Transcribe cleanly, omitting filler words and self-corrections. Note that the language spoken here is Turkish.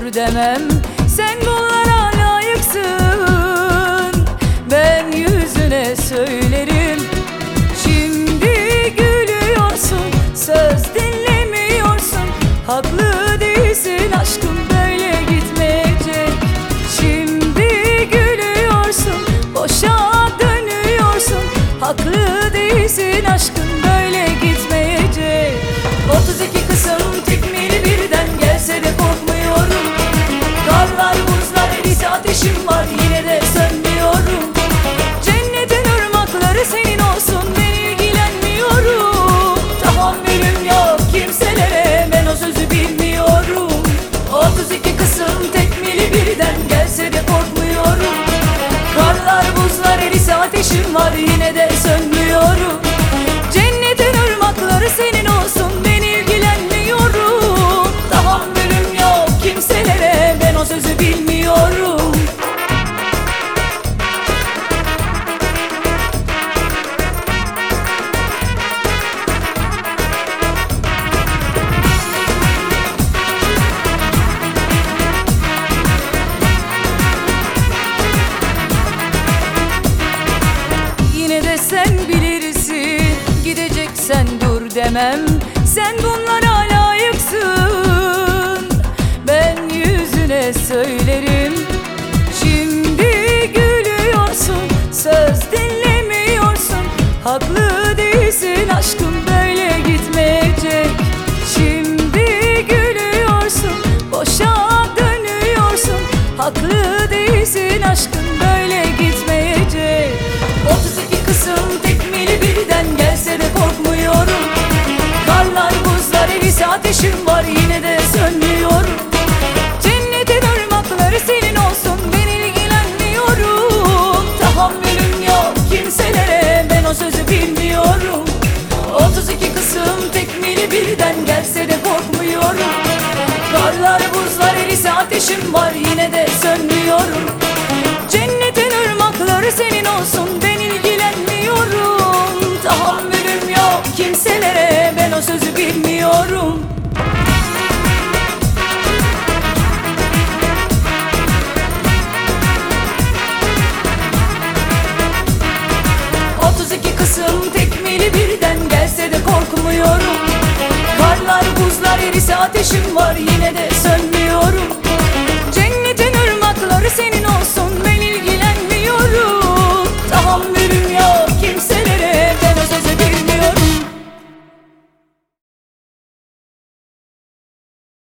dur demem. Sen bunlara layıksın, ben yüzüne söylerim. Şimdi gülüyorsun, söz dinlemiyorsun. Haklı değilsin aşkım, böyle gitmeyecek. Şimdi gülüyorsun, boşa dönüyorsun. Haklı değilsin aşkım, böyle gitmeyecek. 32 kısım tekmili birden gelse de korkmuyorum. Karlar buzlar erise ateşim var, yine de sönmüyorum. Cennetin ırmakları senin olsun, ben ilgilenmiyorum. Tahammülüm yok kimselere, ben o sözü bilmiyorum. 32 kısım tekmili birden gelse de korkmuyorum. Karlar buzlar erise ateşim var, yine de sönmüyorum. Cennetin ırmakları senin olsun, ben ilgilenmiyorum. Tahammülüm yok kimselere, ben o sözü bilmiyorum. Yine de sen bilirsin, gideceksen dur demem. Sen bunlara layıksın, ben yüzüne söylerim. Şimdi gülüyorsun, söz dinlemiyorsun. Haklı değilsin aşkım, böyle gitmeyecek. Şimdi gülüyorsun, boşa dönüyorsun. Haklı değilsin aşkım, böyle gitmeyecek. 32 kısım tekmili birden gelse de korkmuyorum. Karlar buzlar erise ateşim var, yine de sönmüyorum. Cennetin ırmakları senin olsun, ben ilgilenmiyorum. Tahammülüm yok kimselere, ben o sözü bilmiyorum. 32 kısım tekmili birden gelse de korkmuyorum. Karlar buzlar erise ateşim var, yine de sönmüyorum. Cennetin ırmakları senin olsun, ben ilgilenmiyorum. Tahammülüm yok kimselere, ben o sözü bilmiyorum. Kısım tekmili birden gelse de korkmuyorum. Karlar buzlar erise ateşim var,